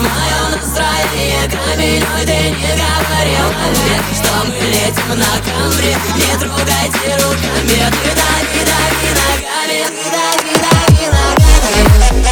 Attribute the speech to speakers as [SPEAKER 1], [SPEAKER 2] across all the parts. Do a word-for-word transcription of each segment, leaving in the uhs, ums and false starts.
[SPEAKER 1] мое настроение каменной. Ты не говорил мне, что мы летим на Камри. Не трогайте руками, ты дави, дави ногами, ты дави, дави ногами.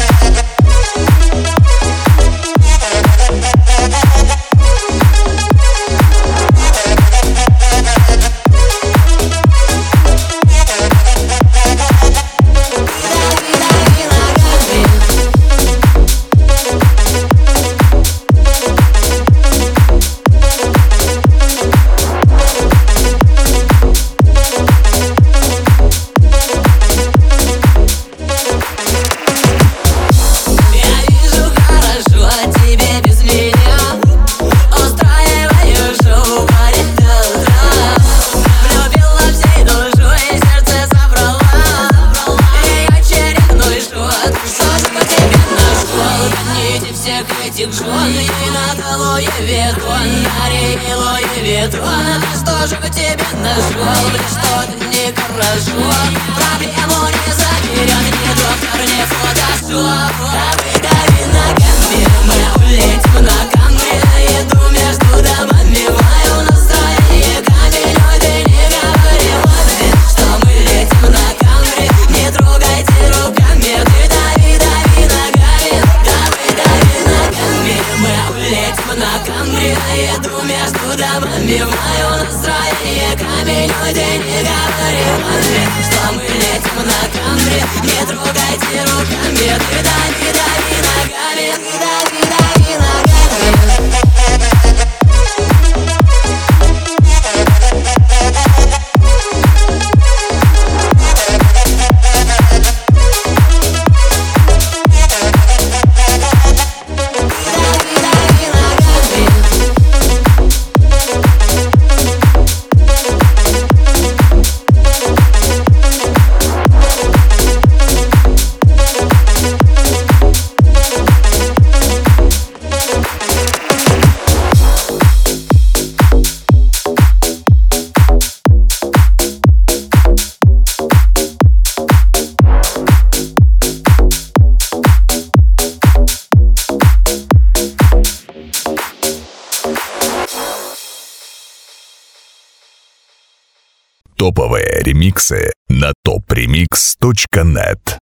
[SPEAKER 1] Этих жен и на Луи Виттон, на Луи Виттон. Что же в тебе нашел? Что-то нехорошо. Проблему не заберет ни доктор, ни фотошоп. Дави, дави ногами, мы улетим на Камри. Иду между домами, мое настроение каменной. Ты не говорил мне, что мы летим на Камри. Не трогайте руками, ты дави, дави ногами. Дави, дави ногами, мы улетим на Камри. Иду между домами, мое настроение каменной. Ты не говорил мне, что мы летим на Камри. Не трогайте руками, ты дави, дави ногами, ты дави, дави ногами.
[SPEAKER 2] Топовые ремиксы на топ ремикс точка нет.